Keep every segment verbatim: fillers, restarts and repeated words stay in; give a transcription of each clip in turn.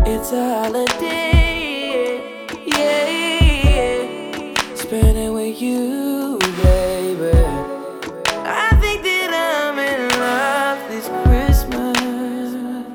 It's a holiday, yeah. Spend it with you, baby. I think that I'm in love this Christmas,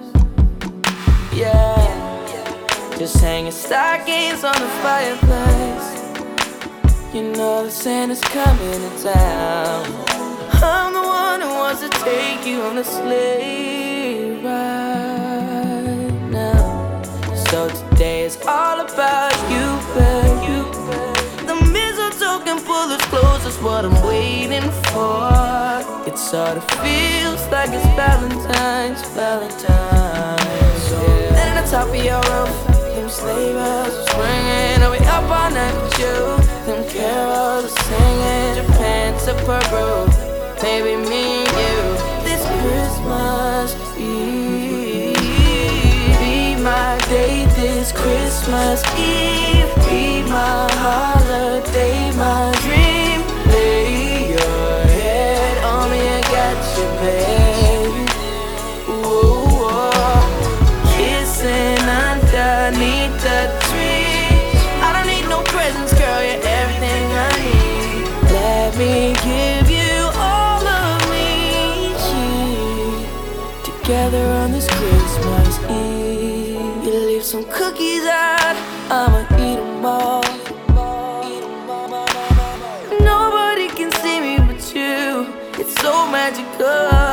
yeah. Just hanging stockings on the fireplace. You know that Santa's coming to town. I'm the one who wants to take you on a sleigh ride now. So today is all about you, baby. The mistletoe can pull us close, that's what I'm waiting for. It sort of feels like it's Valentine's, Valentine's. So yeah. At the top of your roof, them sleigh bells are ringing. Are we up all night with you? Them carols are singing, Japan to Peru. Baby, me and you, this Christmas Eve. Be my day this Christmas Eve. Be my holiday, my dream. Lay your head on me, I got you, baby. Ooh, oh. Kissing underneath the tree. I don't need no presents, girl, you're everything I need. Let me give you together on this Christmas Eve. You leave some cookies out, I'ma eat them all. Nobody can see me but you, it's so magical.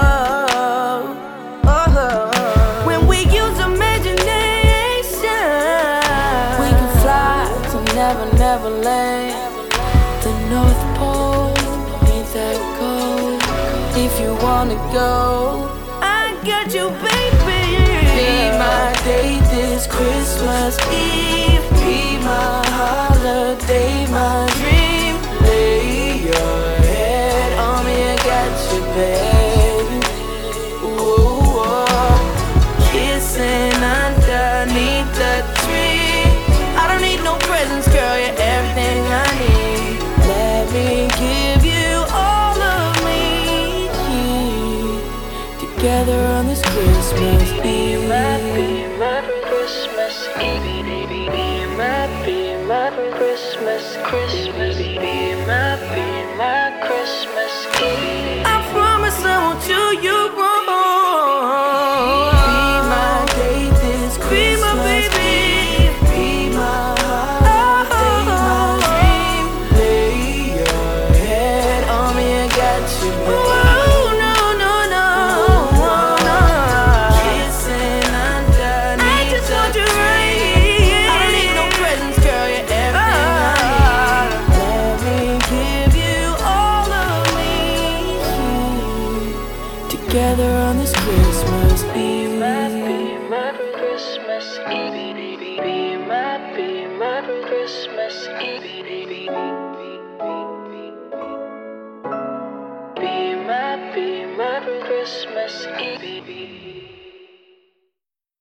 Oh, when we use imagination, we can fly to Never, Never Land. The North Pole ain't that cold. If you wanna go, got you, baby. Be my day this Christmas Eve. Be my holiday, my dream. Lay your head on me, I got you, baby. Ooh, oh. Kissing underneath the tree. I don't need no presents, girl, you're everything I need. Let me give you all of me, together on this Christmas Eve. Be my, be my Christmas Eve. Be my, be my Christmas, Christmas. Be my, be my Christmas Eve. I promise I won't do you wrong. Be my day this Christmas Eve. Be my holiday, my dream. Lay your head on me, I got you, baby. Together on this Christmas Eve. Be my, be my Christmas Eve. Be my, be my Christmas Eve.